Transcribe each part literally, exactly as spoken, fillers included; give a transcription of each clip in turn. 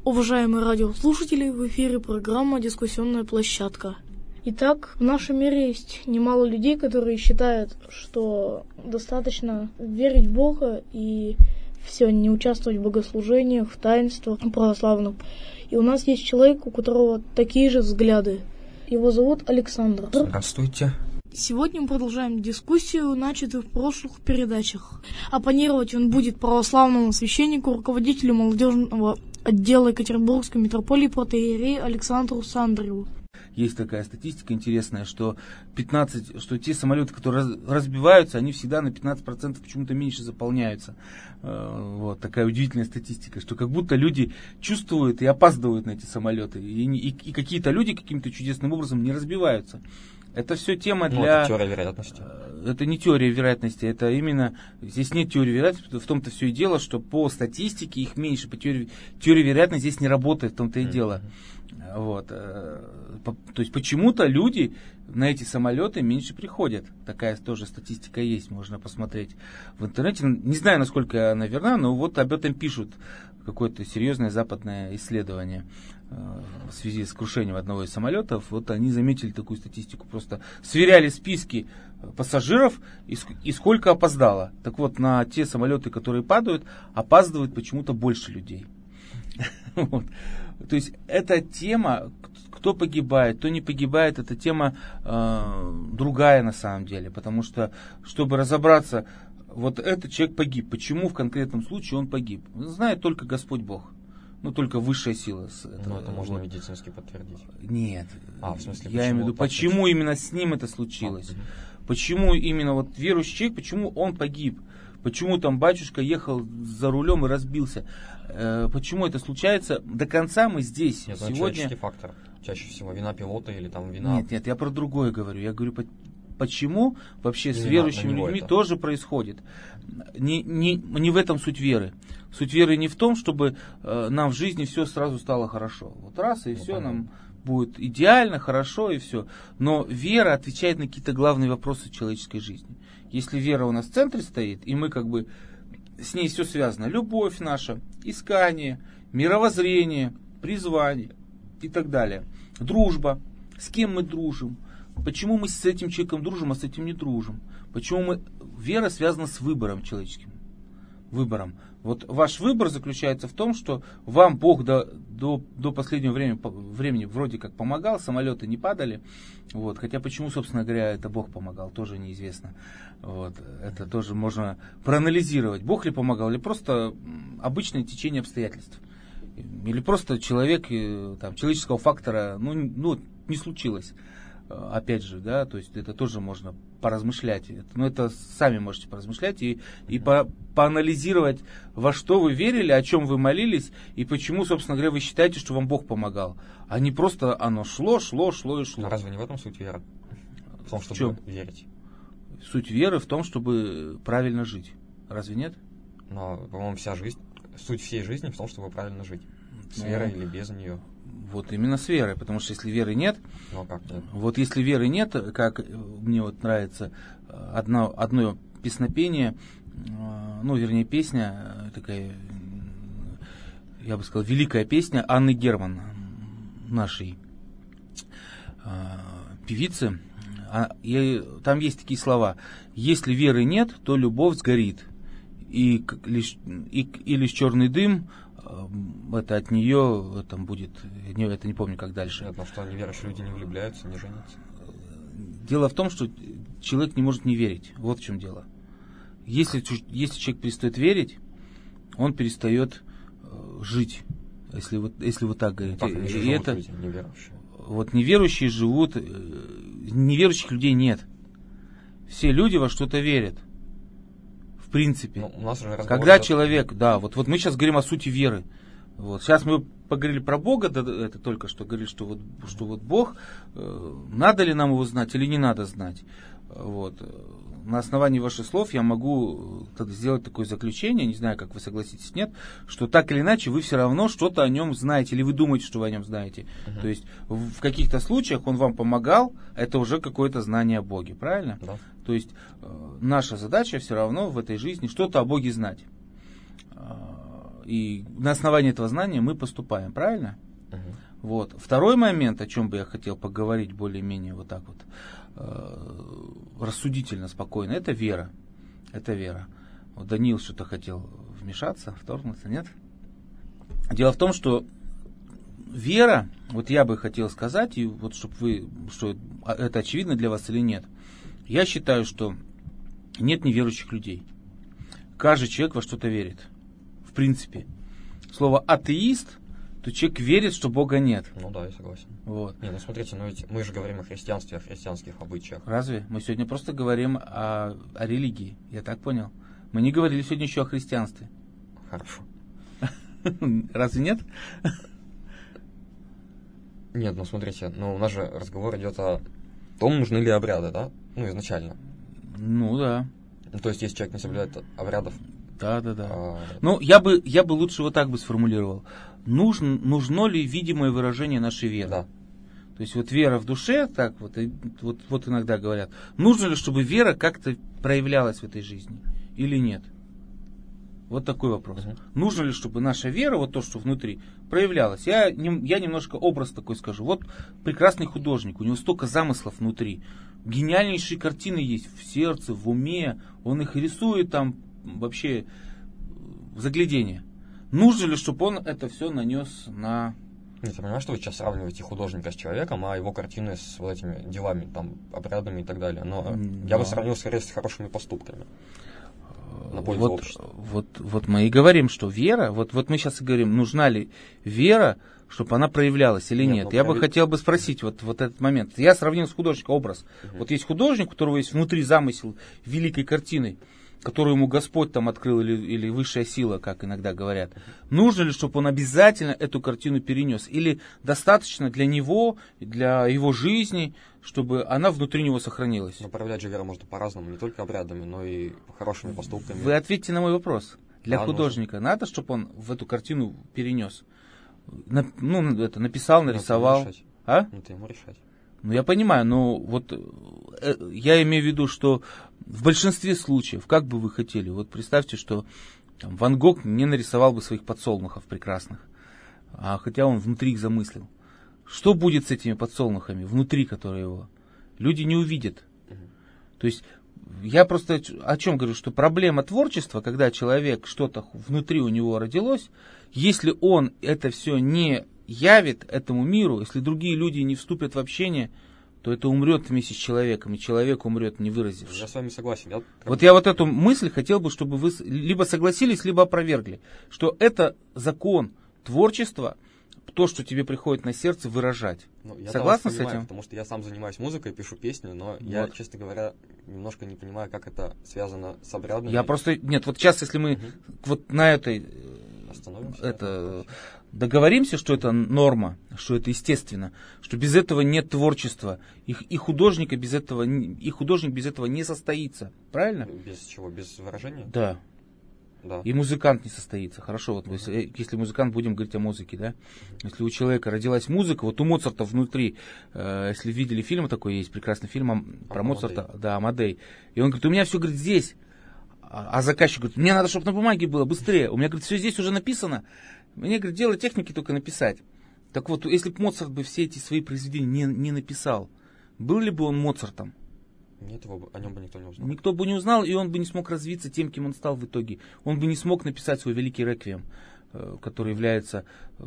Уважаемые радиослушатели, в эфире программа «Дискуссионная площадка». Итак, в нашем мире есть немало людей, которые считают, что достаточно верить в Бога и все, не участвовать в богослужениях, в таинствах православных. И у нас есть человек, у которого такие же взгляды. Его зовут Александр. Здравствуйте. Сегодня мы продолжаем дискуссию, начатую в прошлых передачах. Оппонировать он будет православному священнику, руководителю молодежного отдела Екатеринбургской митрополии протоиерею Александру Сандреву. Есть такая статистика интересная, что пятнадцать, что те самолеты, которые раз, разбиваются, они всегда на пятнадцать процентов почему-то меньше заполняются. Вот такая удивительная статистика, что как будто люди чувствуют и опаздывают на эти самолеты, и, и, и какие-то люди каким-то чудесным образом не разбиваются. Это все тема для... Ну, это теория вероятности. Это не теория вероятности, это именно... Здесь нет теории вероятности, в том-то все и дело, что по статистике их меньше, по теории, теория вероятности здесь не работает, в том-то и mm-hmm. дело. Вот. То есть почему-то люди на эти самолеты меньше приходят. Такая тоже статистика есть, можно посмотреть в интернете. Не знаю, насколько она верна, но вот об этом пишут какое-то серьезное западное исследование в связи с крушением одного из самолетов. Вот они заметили такую статистику, просто сверяли списки пассажиров и, и сколько опоздало. Так вот, на те самолеты, которые падают, опаздывает почему-то больше людей. Вот. То есть эта тема, кто погибает, кто не погибает, эта тема э, другая на самом деле. Потому что, чтобы разобраться, вот этот человек погиб. Почему в конкретном случае он погиб? Знает только Господь Бог. Ну, только высшая сила. Ну, это можно медицински подтвердить. Нет. А, в смысле, я имею в виду, почему именно с ним это случилось? А, почему именно вот верующий человек, почему он погиб? Почему там батюшка ехал за рулем и разбился? Э, почему это случается? До конца мы здесь нет, сегодня... человеческий фактор. Чаще всего вина пилота или там вина... Нет, нет, я про другое говорю. Я говорю, почему вообще именно с верующими людьми это тоже происходит. Не, не, не в этом суть веры. Суть веры не в том, чтобы э, нам в жизни все сразу стало хорошо. Вот раз и ну, все понятно. Нам будет идеально, хорошо и все. Но вера отвечает на какие-то главные вопросы человеческой жизни. Если вера у нас в центре стоит, и мы как бы с ней все связано. Любовь наша, искание, мировоззрение, призвание и так далее. Дружба. С кем мы дружим? Почему мы с этим человеком дружим, а с этим не дружим? Почему мы... Вера связана с выбором человеческим. Выбором. Вот ваш выбор заключается в том, что вам Бог до, до, до последнего времени, времени вроде как помогал, самолеты не падали. Вот. Хотя почему, собственно говоря, это Бог помогал, тоже неизвестно. Вот. Это тоже можно проанализировать. Бог ли помогал, или просто обычное течение обстоятельств. Или просто человек, там, человеческого фактора ну, ну, не случилось. Опять же, да, то есть это тоже можно поразмышлять. Но это сами можете поразмышлять и, и по, поанализировать, во что вы верили, о чем вы молились, и почему, собственно говоря, вы считаете, что вам Бог помогал. А не просто оно шло, шло, шло и шло. Но разве не в этом суть веры? В том, чтобы в верить. Суть веры в том, чтобы правильно жить. Разве нет? Но, по-моему, вся жизнь, суть всей жизни в том, чтобы правильно жить. С ну, верой или без нее. Вот именно с верой, потому что если веры нет, ну, как нет? Вот если веры нет, как мне вот нравится одно, одно песнопение, ну, вернее, песня, такая, я бы сказал, великая песня Анны Герман, нашей певицы. И там есть такие слова: если веры нет, то любовь сгорит, и лишь, и, и лишь черный дым, это от нее там будет, это не помню, как дальше. Нет, но что неверующие люди не влюбляются, не женятся. Дело в том, что человек не может не верить. Вот в чем дело. Если, если человек перестает верить, он перестает э, жить. Если вот, если вот так говорить. Ну, так, и это, люди, неверующие. Вот неверующие живут, э, неверующих людей нет. Все люди во что-то верят. В принципе. Ну, у нас уже когда человек, да, вот, вот мы сейчас говорим о сути веры. Вот. Сейчас мы поговорили про Бога, да, это только что говорили, что вот, что вот Бог, э, надо ли нам его знать или не надо знать. Вот. На основании ваших слов я могу сделать такое заключение, не знаю, как вы согласитесь, нет, что так или иначе вы все равно что-то о нем знаете, или вы думаете, что вы о нем знаете. Uh-huh. То есть в, в каких-то случаях он вам помогал, это уже какое-то знание о Боге, правильно? Uh-huh. То есть э, наша задача все равно в этой жизни что-то о Боге знать. И на основании этого знания мы поступаем, правильно? Угу. Вот. Второй момент, о чем бы я хотел поговорить более-менее вот так вот э, рассудительно, спокойно, это вера. Это вера. Вот Даниил что-то хотел вмешаться, вторгнуться, нет? Дело в том, что вера, вот я бы хотел сказать, и вот чтобы вы, что это очевидно для вас или нет, я считаю, что нет неверующих людей. Каждый человек во что-то верит. В принципе. Слово атеист, то человек верит, что Бога нет. Ну да, я согласен. Вот. Не, ну смотрите, ну ведь мы же говорим о христианстве, о христианских обычаях. Разве? Мы сегодня просто говорим о, о религии. Я так понял. Мы не говорили сегодня еще о христианстве. Хорошо. Разве нет? Нет, ну смотрите, ну у нас же разговор идет о том, нужны ли обряды, да? Ну, изначально. Ну да. Ну, то есть, если человек не соблюдает обрядов. Да, да, да. А... Ну, я бы, я бы лучше вот так бы сформулировал. Нужно, нужно ли видимое выражение нашей веры? Да. То есть вот вера в душе, так вот, и, вот, вот иногда говорят, нужно ли, чтобы вера как-то проявлялась в этой жизни или нет? Вот такой вопрос. Uh-huh. Нужно ли, чтобы наша вера, вот то, что внутри, проявлялась? Я, я немножко образ такой скажу. Вот прекрасный художник, у него столько замыслов внутри. Гениальнейшие картины есть в сердце, в уме. Он их рисует там вообще в заглядение. Нужно ли, чтобы он это все нанес на... Нет, я понимаю, что вы сейчас сравниваете художника с человеком, а его картины с вот этими делами, там, обрядами и так далее. Но да. Я бы сравнил скорее с хорошими поступками. На пользу вот, общества. Вот, вот мы и говорим, что вера, вот, вот мы сейчас и говорим, нужна ли вера, чтобы она проявлялась или нет. нет. Я прояв... бы хотел бы спросить вот, вот этот момент. Я сравнил с художником образ. Угу. Вот есть художник, у которого есть внутри замысел великой картины, которую ему Господь там открыл, или, или высшая сила, как иногда говорят. Нужно ли, чтобы он обязательно эту картину перенес? Или достаточно для него, для его жизни, чтобы она внутри него сохранилась? Но проявлять же веру можно по-разному, не только обрядами, но и хорошими поступками. Вы ответьте на мой вопрос. Для да, художника нужно. Надо, чтобы он в эту картину перенес? На, ну, это, написал, нарисовал. Ну, а? Ну, это ему решать. Ну, я понимаю, но вот э, я имею в виду, что в большинстве случаев, как бы вы хотели, вот представьте, что там, Ван Гог не нарисовал бы своих подсолнухов прекрасных, а хотя он внутри их замыслил. Что будет с этими подсолнухами, внутри которые его? Люди не увидят. То есть я просто о чем говорю, что проблема творчества, когда человек, что-то внутри у него родилось, если он это все не явит этому миру, если другие люди не вступят в общение, то это умрет вместе с человеком, и человек умрет, не выразившись. Я с вами согласен. Я... Вот я вот эту мысль хотел бы, чтобы вы либо согласились, либо опровергли, что это закон творчества, то, что тебе приходит на сердце, выражать. Ну, я Согласны с понимаю, этим? Потому что я сам занимаюсь музыкой, пишу песни, но вот. Я, честно говоря, немножко не понимаю, как это связано с обрядами. Я просто... Нет, вот сейчас, если мы угу. вот на этой... Остановимся. Это... Договоримся, что это норма, что это естественно, что без этого нет творчества, и, и художника без этого, и художник без этого не состоится, правильно? Без чего? Без выражения? Да. Да. И музыкант не состоится. Хорошо, вот если, если музыкант, будем говорить о музыке, да? Если у человека родилась музыка, вот у Моцарта внутри, э, если видели фильм такой, есть прекрасный фильм а, про Амадей. Моцарта, да, Амадей, и он говорит, у меня все, говорит, здесь, а, а заказчик говорит, мне надо, чтобы на бумаге было быстрее, у меня, говорит, все здесь уже написано, мне, говорит, дело техники только написать. Так вот, если бы Моцарт бы все эти свои произведения не, не написал, был ли бы он Моцартом? Нет, его, о нем бы никто не узнал. Никто бы не узнал, и он бы не смог развиться тем, кем он стал в итоге. Он бы не смог написать свой великий реквием, который является,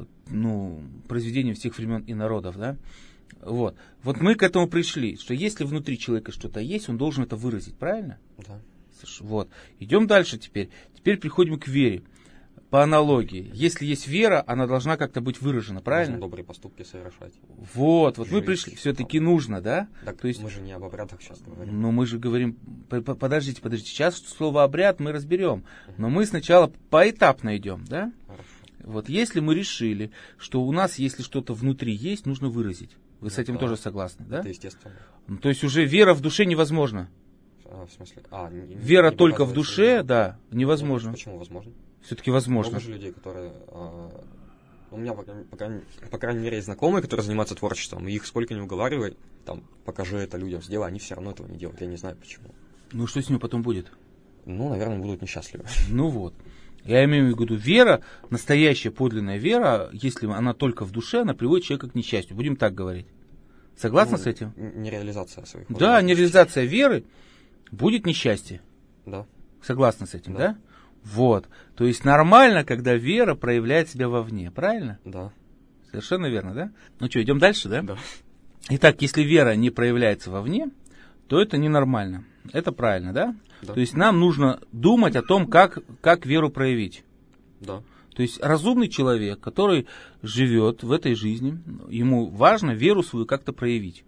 ну, произведением всех времен и народов, да? Вот. Вот мы к этому пришли, что если внутри человека что-то есть, он должен это выразить, правильно? Да. Вот. Идем дальше теперь. Теперь приходим к вере. По аналогии, если есть вера, она должна как-то быть выражена, правильно? Нужно добрые поступки совершать. Вот, вот Жить. мы пришли, все-таки нужно, да? Так то есть, мы же не об обрядах сейчас говорим. Ну, мы же говорим, подождите, подождите, сейчас слово обряд мы разберем, но мы сначала поэтапно идем, да? Хорошо. Вот если мы решили, что у нас, если что-то внутри есть, нужно выразить. Вы с этим да. тоже согласны, да? Это естественно. Ну, то есть уже вера в душе невозможна. А, в смысле? А, не, вера не только в душе, не... да, невозможно. Нет, почему возможно? Все-таки возможно. Много же людей, которые... А, у меня, по, по, крайней, по крайней мере, есть знакомые, которые занимаются творчеством, и их сколько не уговаривай, там, покажи это людям, сделай, они все равно этого не делают, я не знаю почему. Ну, что с ними потом будет? Ну, наверное, будут несчастливы. Ну вот. Я имею в виду, вера, настоящая подлинная вера, если она только в душе, она приводит человека к несчастью. Будем так говорить. Согласны ну, с этим? Нереализация своих. Да, нереализация веры будет несчастье. Да. Согласны с этим, да. да? Вот. То есть нормально, когда вера проявляет себя вовне, правильно? Да. Совершенно верно, да? Ну что, идем дальше, да? Да. Итак, если вера не проявляется вовне, то это ненормально. Это правильно, да? Да. То есть нам нужно думать о том, как, как веру проявить. Да. То есть разумный человек, который живет в этой жизни, ему важно веру свою как-то проявить.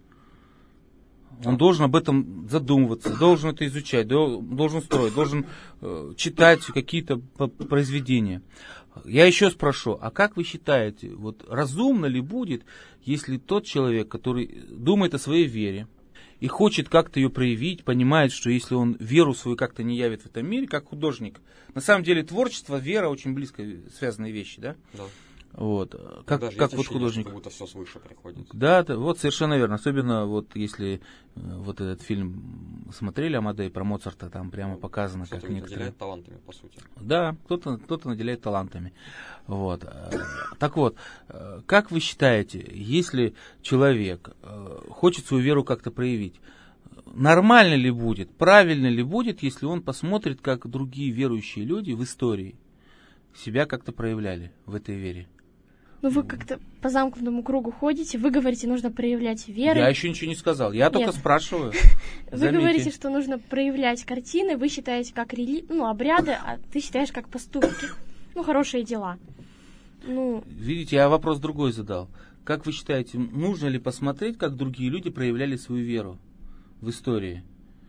Он должен об этом задумываться, должен это изучать, должен строить, должен э, читать какие-то произведения. Я еще спрошу, а как вы считаете, вот разумно ли будет, если тот человек, который думает о своей вере и хочет как-то ее проявить, понимает, что если он веру свою как-то не явит в этом мире, как художник, на самом деле творчество, вера очень близко связанные вещи, да? Да. Вот. Как, Даже как есть вот ощущение, художник. как будто все свыше приходит. Да, да, вот совершенно верно. Особенно вот если э, вот этот фильм смотрели Амадей про Моцарта, там прямо показано, Кто-то как некоторые... наделяет талантами, по сути. Да, кто-то, кто-то наделяет талантами. Вот. Так вот, как вы считаете, если человек хочет свою веру как-то проявить, нормально ли будет, правильно ли будет, если он посмотрит, как другие верующие люди в истории себя как-то проявляли в этой вере? Ну, вы как-то по замкнутому кругу ходите, вы говорите, нужно проявлять веру. Я еще ничего не сказал, я Нет. только спрашиваю. Вы Заметьте. говорите, что нужно проявлять картины, вы считаете как рели... ну, обряды, а ты считаешь как поступки. Ну, хорошие дела. Ну... Видите, я вопрос другой задал. Как вы считаете, нужно ли посмотреть, как другие люди проявляли свою веру в истории?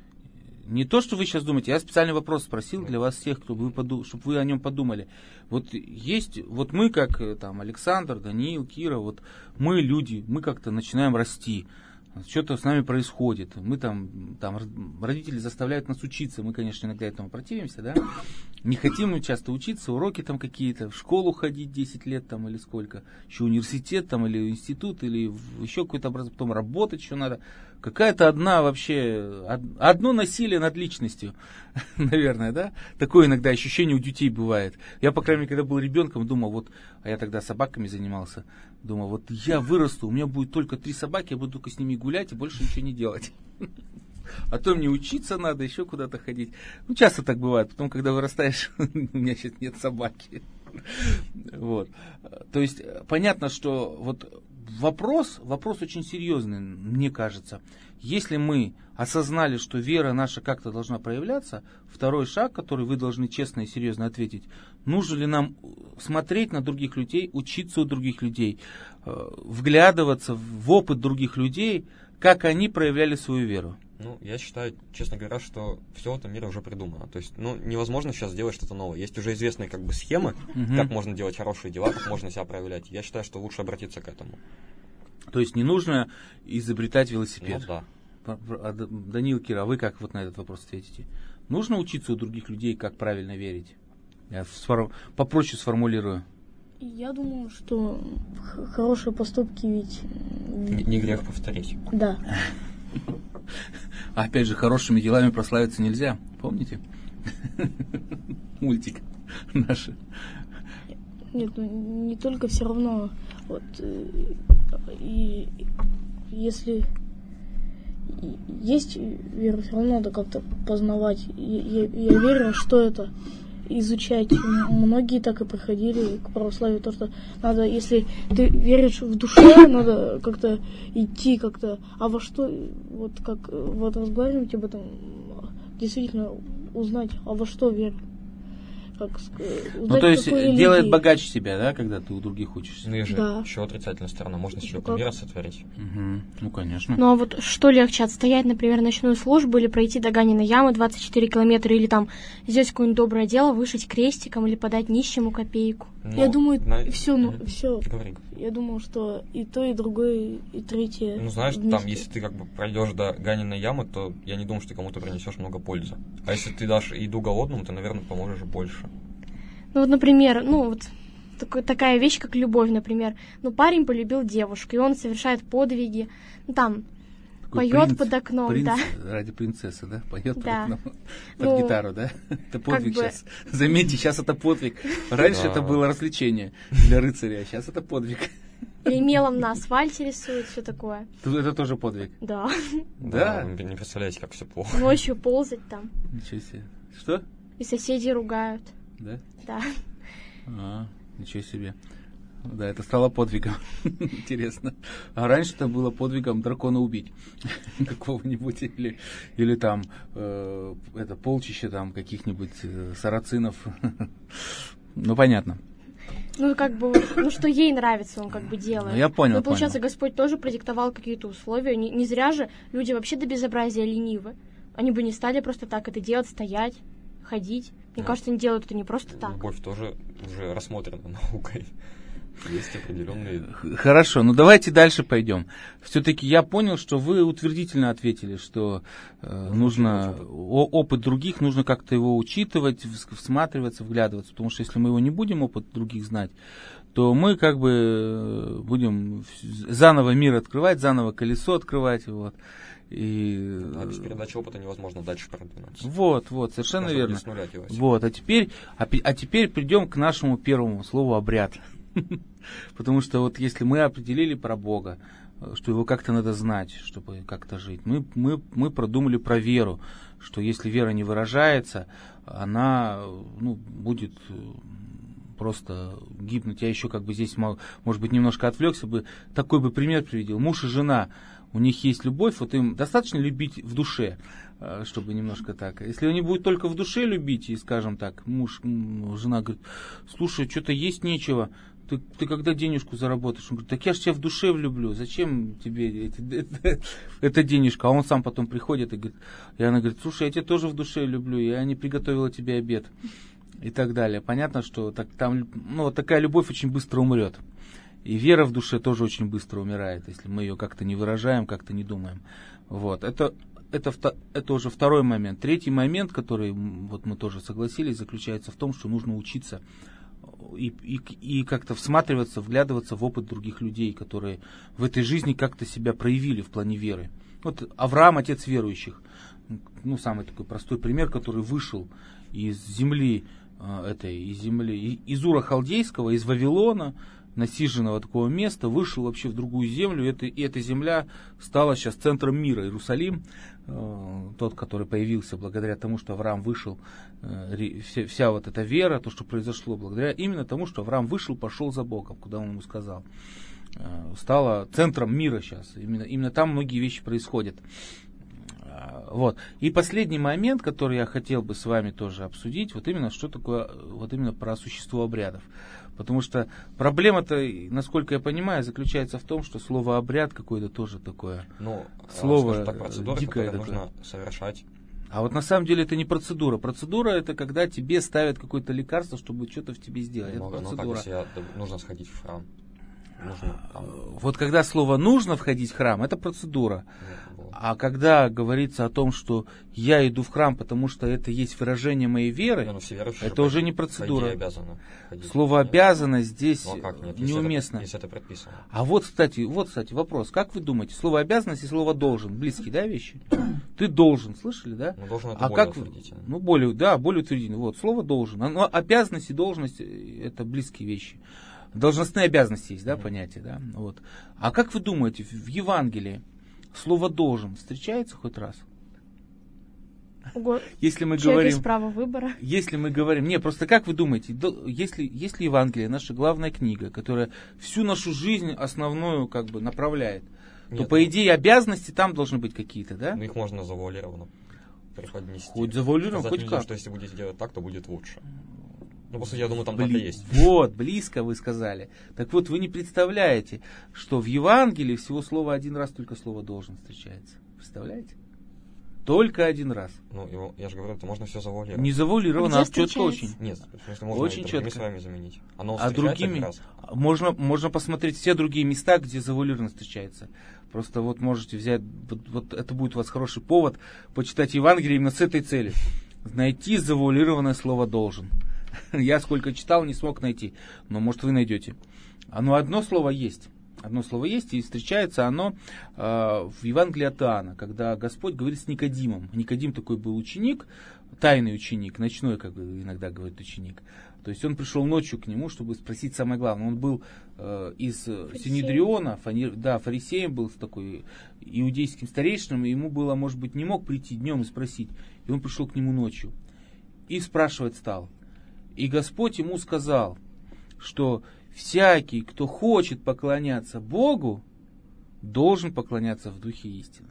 Не то, что вы сейчас думаете, я специальный вопрос спросил для вас всех, чтобы вы, поду- чтобы вы о нем подумали. Вот есть, вот мы как там Александр, Даниил, Кира, вот мы люди, мы как-то начинаем расти. Что-то с нами происходит. Мы там, там, родители заставляют нас учиться. Мы, конечно, иногда этому противимся, да? Не хотим мы часто учиться, уроки там какие-то, в школу ходить десять лет там или сколько, еще университет там или институт, или еще какой-то образование, потом работать еще надо. Какая-то одна вообще, одно насилие над личностью, наверное, да? Такое иногда ощущение у детей бывает. Я, по крайней мере, когда был ребенком, думал, вот, а я тогда собаками занимался, думал, вот я вырасту, у меня будет только три собаки, я буду только с ними гулять и больше ничего не делать. А то мне учиться надо, еще куда-то ходить. Ну, часто так бывает. Потом, когда вырастаешь, у меня сейчас нет собаки. Вот. То есть, понятно, что вот вопрос, вопрос очень серьезный, мне кажется. Если мы осознали, что вера наша как-то должна проявляться, второй шаг, который вы должны честно и серьезно ответить, нужно ли нам смотреть на других людей, учиться у других людей, вглядываться в опыт других людей, как они проявляли свою веру? Ну, я считаю, честно говоря, что все в этом мире уже придумано. То есть, ну, невозможно сейчас сделать что-то новое. Есть уже известные как бы схемы, угу. как можно делать хорошие дела, как можно себя проявлять. Я считаю, что лучше обратиться к этому. То есть не нужно изобретать велосипед? Ну, да. А, Даниил, Кира, а вы как вот на этот вопрос ответите? Нужно учиться у других людей, как правильно верить? Я сформ... попроще сформулирую. Я думаю, что х- хорошие поступки ведь... Не, не грех повторить. Да. Опять же, хорошими делами прославиться нельзя. Помните? Мультик наш. Нет, ну не только, все равно. Вот, и если есть вера, все равно надо как-то познавать. Я, я, я верю, что это изучать. Многие так и приходили к православию, то что надо, если ты веришь в душе, надо как-то идти как-то, а во что, вот как вот разговаривать об этом, действительно узнать, а во что верю. Как, узнать, ну, то есть делает богаче себя, да, когда ты у других учишься? Ну и же да. еще отрицательная сторона, можно себе кумира сотворить. Угу. Ну, конечно. Ну, а вот что легче, отстоять, например, ночную службу или пройти до Ганиной ямы двадцать четыре километра, или там сделать какое-нибудь доброе дело, вышить крестиком или подать нищему копейку? Но я думаю, на... все, ну, все. Говори. Я думаю, что и то, и другое, и третье. Ну, знаешь, вместе. там, если ты как бы пройдешь до Ганиной ямы, то я не думаю, что ты кому-то принесешь много пользы. А если ты дашь еду голодному, ты, наверное, поможешь больше. Ну, вот, например, ну, вот такой, такая вещь, как любовь, например. Ну, парень полюбил девушку, и он совершает подвиги. Ну, там... Поет принц, под окном, принц, да. Ради принцессы, да? Поет да. под окном. Под ну, гитару, да? Это подвиг бы... сейчас. Заметьте, сейчас это подвиг. Раньше это было развлечение для рыцаря, а сейчас это подвиг. Или мелом на асфальте рисуют, все такое. Это тоже подвиг. Да. Да? Вы не представляете, как все плохо. Ночью ползать там. Ничего себе. Что? И соседи ругают. Да? Да. А, ничего себе. Да, это стало подвигом. Интересно. А раньше это было подвигом дракона убить. Какого-нибудь. Или, или там э, это полчище там каких-нибудь э, сарацинов. Ну, понятно. Ну, как бы, ну, что ей нравится, он как бы делает. Ну, я понял, Ну, получается, понял. Господь тоже продиктовал какие-то условия. Не, не зря же люди вообще до безобразия ленивы. Они бы не стали просто так это делать, стоять, ходить. Мне Ну, кажется, они делают это не просто так. Любовь тоже уже рассмотрена наукой. Есть определенные... Хорошо, ну давайте дальше пойдем. Все-таки я понял, что вы утвердительно ответили, что э, нужно о, опыт других, нужно как-то его учитывать, всматриваться, вглядываться, потому что если мы его не будем, опыт других знать, то мы как бы будем заново мир открывать, заново колесо открывать, вот. И... А без передачи опыта невозможно дальше продвинуться. Вот, вот, совершенно Можно верно. с нуля делать. Вот, а теперь, а, а теперь придем к нашему первому слову обряд. Потому что вот если мы определили про Бога, что его как-то надо знать, чтобы как-то жить, мы, мы, мы продумали про веру, что если вера не выражается, она ну, будет просто гибнуть. Я еще как бы здесь, может быть, немножко отвлекся бы, такой бы пример приведел. Муж и жена, у них есть любовь, вот им достаточно любить в душе, чтобы немножко так. Если они будут только в душе любить, и, скажем так, муж, жена говорит, слушай, что-то есть нечего, ты, ты когда денежку заработаешь? Он говорит, так я же тебя в душе влюблю, зачем тебе эти, это, это денежка? А он сам потом приходит и говорит, и она говорит, слушай, я тебя тоже в душе люблю, я не приготовила тебе обед. И так далее. Понятно, что так, там, ну, такая любовь очень быстро умрет. И вера в душе тоже очень быстро умирает, если мы ее как-то не выражаем, как-то не думаем. Вот. Это, это, это уже второй момент. Третий момент, который вот мы тоже согласились, заключается в том, что нужно учиться и, и, и как-то всматриваться, вглядываться в опыт других людей, которые в этой жизни как-то себя проявили в плане веры. Вот Авраам, отец верующих, ну, самый такой простой пример, который вышел из земли, этой, из земли, из Ура Халдейского, из Вавилона, насиженного такого места, вышел вообще в другую землю, и эта, и эта земля стала сейчас центром мира. Иерусалим, э, тот, который появился благодаря тому, что Авраам вышел, э, вся, вся вот эта вера, то, что произошло, благодаря именно тому, что Авраам вышел, пошел за Богом, куда он ему сказал, э, стала центром мира сейчас. Именно, именно там многие вещи происходят. Вот. И последний момент, который я хотел бы с вами тоже обсудить, вот именно что такое, вот именно про существо обрядов. Потому что проблема-то, насколько я понимаю, заключается в том, что слово обряд какое-то тоже такое. Ну, слово так, процедура, дикое которую такое. нужно совершать. А вот на самом деле это не процедура. Процедура это когда тебе ставят какое-то лекарство, чтобы что-то в тебе сделать. Ну, это ну процедура. как, если я, нужно сходить в храм. Нужно, там... Вот когда слово «нужно входить в храм», это процедура. Вот. А когда говорится о том, что я иду в храм, потому что это есть выражение моей веры, ну, все верующие, это уже не процедура. Обязаны ходить. Слово «обязано» здесь ну, а как? Нет, неуместно. Если это, если это предписано. А вот, кстати, вот, кстати, вопрос. Как вы думаете, слово «обязанность» и слово «должен» близкие, да, вещи? Ты должен, слышали, да? Ну, должен это а более как, утвердительно. Ну, более, да, более утвердительно. Вот, слово «должен». Но обязанность и должность – это близкие вещи. Должностные обязанности есть, да, mm-hmm. понятие, да? Вот. А как вы думаете, в Евангелии слово «должен» встречается хоть раз? Ого. Если мы Человек говорим, есть право выбора. Если мы говорим, не, просто как вы думаете, если, если Евангелие наша главная книга, которая всю нашу жизнь основную как бы направляет, Нет, то по ну, идее обязанности там должны быть какие-то, да? Ну их можно завуалированно преподнести. Хоть завуалированно, хоть людям, как. что если будете делать так, то будет лучше. Ну, по сути, я думаю, там Бли... так и есть. Вот, близко вы сказали. Так вот, вы не представляете, что в Евангелии всего слова один раз только слово «должен» встречается. Представляете? Только один раз. Ну, его, я же говорю, это можно все завуалировать. Не завуалировано, а четко очень. Нет, в смысле, можно очень и другими четко. словами заменить. Оно а другими раз. можно, можно посмотреть все другие места, где завуалировано встречается. Просто вот можете взять, вот, вот это будет у вас хороший повод почитать Евангелие именно с этой целью. Найти завуалированное слово «должен». Я сколько читал, не смог найти. Но может вы найдете. Оно одно слово есть. Одно слово есть, и встречается оно э, в Евангелии от Иоанна, когда Господь говорит с Никодимом. Никодим такой был ученик, тайный ученик, ночной, как иногда говорит ученик. То есть он пришел ночью к нему, чтобы спросить самое главное. Он был э, из Синедриона, фани, да, фарисеем был такой иудейским старейшином, и ему было, может быть, не мог прийти днем и спросить. И он пришел к нему ночью и спрашивать стал. И Господь ему сказал, что всякий, кто хочет поклоняться Богу, должен поклоняться в духе истины.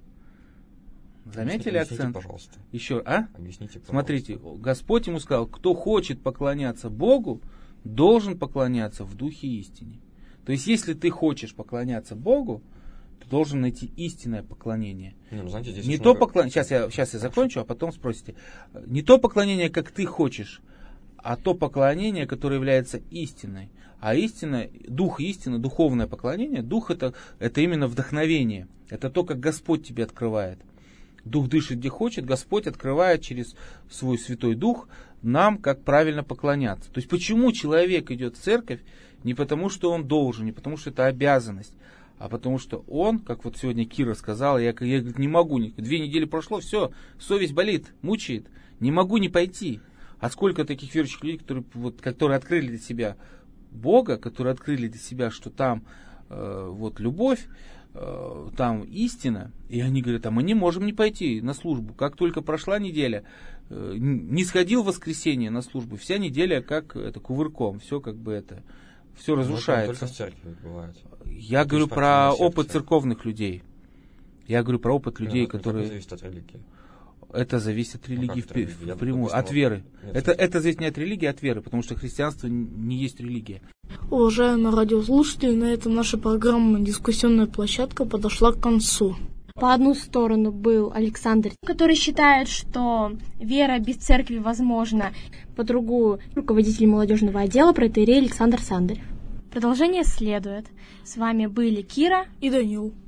Заметили Объясните, акцент? Пожалуйста. Еще, а? Объясните, пожалуйста. Смотрите, Господь ему сказал, кто хочет поклоняться Богу, должен поклоняться в духе истине. То есть, если ты хочешь поклоняться Богу, ты должен найти истинное поклонение. Не, ну, знаете, здесь не очень то много... поклонение, сейчас я, сейчас я закончу, а потом спросите. Не то поклонение, как ты хочешь, а то поклонение, которое является истиной. А истина, дух истины, духовное поклонение, дух это, это именно вдохновение. Это то, как Господь тебе открывает. Дух дышит где хочет, Господь открывает через свой Святой Дух нам, как правильно поклоняться. То есть почему человек идет в церковь? Не потому, что он должен, не потому, что это обязанность, а потому что он, как вот сегодня Кира сказала, я, я не могу, две недели прошло, все, совесть болит, мучает, не могу не пойти. А сколько таких верующих людей, которые, вот, которые открыли для себя Бога, которые открыли для себя, что там э, вот любовь, э, там истина, и они говорят, а мы не можем не пойти на службу. Как только прошла неделя, э, не сходил в воскресенье на службу, вся неделя как это кувырком, все как бы это, все разрушается. Но это только в церкви бывает. Я То говорю есть, про так, опыт церковных людей. Я говорю про опыт людей, ну, которые... Это зависит от религии. Это зависит от религии Ну, в, в, впрямую, от веры. Это, это зависит не от религии, а от веры, потому что христианство не есть религия. Уважаемые радиослушатели, на этом наша программа «Дискуссионная площадка» подошла к концу. По одну сторону был Александр, который считает, что вера без церкви возможна. По другую руководитель молодежного отдела протоиерей Александр Сандарев. Продолжение следует. С вами были Кира и Данил.